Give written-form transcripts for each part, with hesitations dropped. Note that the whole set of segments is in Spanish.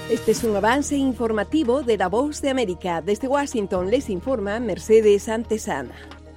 Este es un avance informativo de La Voz de América. Desde Washington les informa Mercedes Antesana.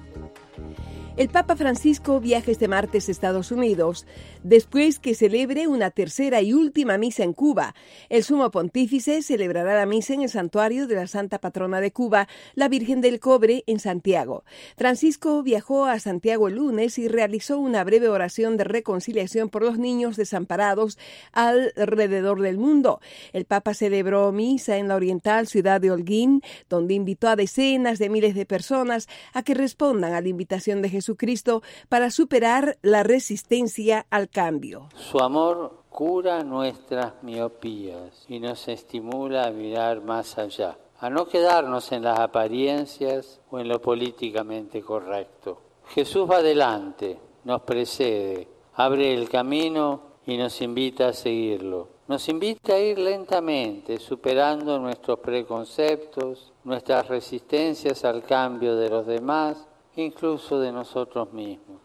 El Papa Francisco viaja este martes a Estados Unidos, después que celebre una tercera y última misa en Cuba. El sumo pontífice celebrará la misa en el santuario de la Santa Patrona de Cuba, la Virgen del Cobre, en Santiago. Francisco viajó a Santiago el lunes y realizó una breve oración de reconciliación por los niños desamparados alrededor del mundo. El Papa celebró misa en la oriental ciudad de Holguín, donde invitó a decenas de miles de personas a que respondan a la invitación de Jesucristo para superar la resistencia al cambio. Su amor cura nuestras miopías y nos estimula a mirar más allá, a no quedarnos en las apariencias o en lo políticamente correcto. Jesús va adelante, nos precede, abre el camino y nos invita a seguirlo. Nos invita a ir lentamente, superando nuestros preconceptos, nuestras resistencias al cambio de los demás, incluso de nosotros mismos.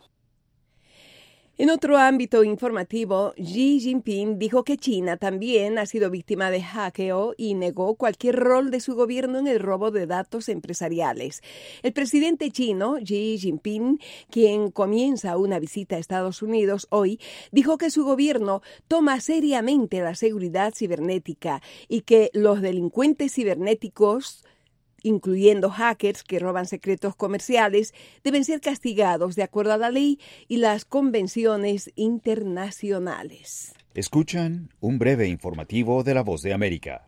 En otro ámbito informativo, Xi Jinping dijo que China también ha sido víctima de hackeo y negó cualquier rol de su gobierno en el robo de datos empresariales. El presidente chino, Xi Jinping, quien comienza una visita a Estados Unidos hoy, dijo que su gobierno toma seriamente la seguridad cibernética y que los delincuentes cibernéticos, incluyendo hackers que roban secretos comerciales, deben ser castigados de acuerdo a la ley y las convenciones internacionales. Escuchan un breve informativo de La Voz de América.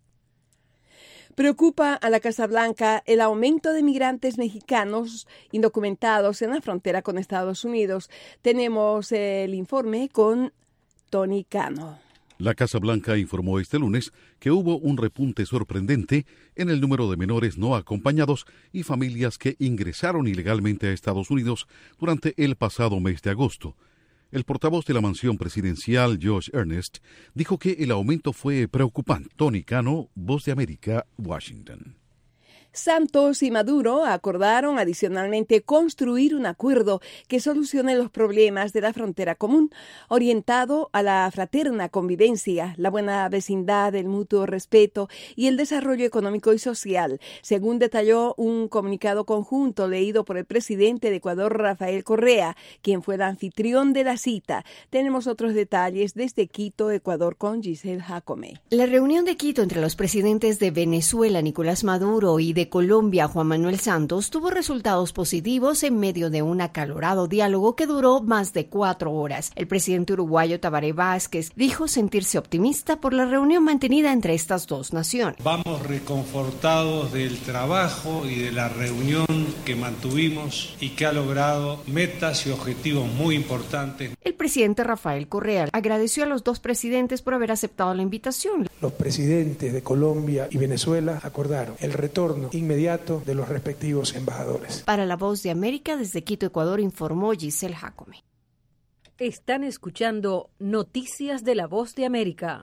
Preocupa a la Casa Blanca el aumento de migrantes mexicanos indocumentados en la frontera con Estados Unidos. Tenemos el informe con Tony Cano. La Casa Blanca informó este lunes que hubo un repunte sorprendente en el número de menores no acompañados y familias que ingresaron ilegalmente a Estados Unidos durante el pasado mes de agosto. El portavoz de la mansión presidencial, Josh Earnest, dijo que el aumento fue preocupante. Tony Cano, Voz de América, Washington. Santos y Maduro acordaron adicionalmente construir un acuerdo que solucione los problemas de la frontera común, orientado a la fraterna convivencia, la buena vecindad, el mutuo respeto y el desarrollo económico y social, según detalló un comunicado conjunto leído por el presidente de Ecuador, Rafael Correa, quien fue el anfitrión de la cita. Tenemos otros detalles desde Quito, Ecuador, con Giselle Jacome. La reunión de Quito entre los presidentes de Venezuela, Nicolás Maduro, y de Colombia, Juan Manuel Santos, tuvo resultados positivos en medio de un acalorado diálogo que duró más de 4 horas. El presidente uruguayo Tabaré Vázquez dijo sentirse optimista por la reunión mantenida entre estas dos naciones. Vamos reconfortados del trabajo y de la reunión que mantuvimos y que ha logrado metas y objetivos muy importantes. El presidente Rafael Correa agradeció a los dos presidentes por haber aceptado la invitación. Los presidentes de Colombia y Venezuela acordaron el retorno inmediato de los respectivos embajadores. Para La Voz de América, desde Quito, Ecuador, informó Giselle Jacome. Están escuchando Noticias de La Voz de América.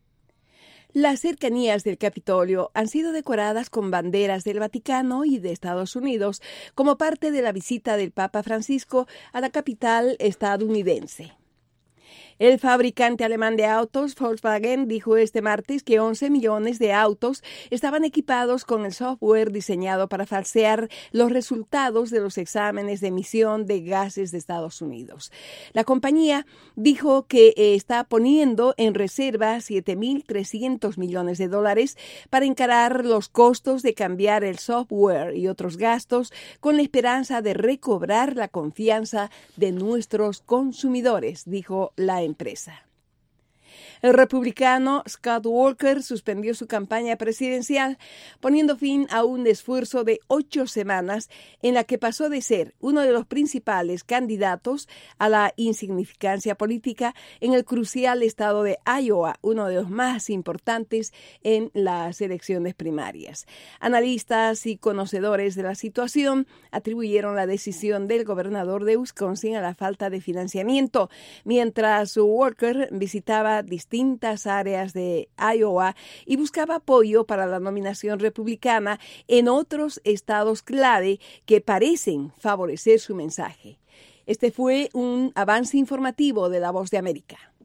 Las cercanías del Capitolio han sido decoradas con banderas del Vaticano y de Estados Unidos como parte de la visita del Papa Francisco a la capital estadounidense. El fabricante alemán de autos, Volkswagen, dijo este martes que 11 millones de autos estaban equipados con el software diseñado para falsear los resultados de los exámenes de emisión de gases de Estados Unidos. La compañía dijo que está poniendo en reserva $7.300 millones para encarar los costos de cambiar el software y otros gastos con la esperanza de recobrar la confianza de nuestros consumidores, dijo la empresa. El republicano Scott Walker suspendió su campaña presidencial, poniendo fin a un esfuerzo de 8 semanas en la que pasó de ser uno de los principales candidatos a la insignificancia política en el crucial estado de Iowa, uno de los más importantes en las elecciones primarias. Analistas y conocedores de la situación atribuyeron la decisión del gobernador de Wisconsin a la falta de financiamiento, mientras Walker visitaba distintas áreas de Iowa y buscaba apoyo para la nominación republicana en otros estados clave que parecen favorecer su mensaje. Este fue un avance informativo de La Voz de América.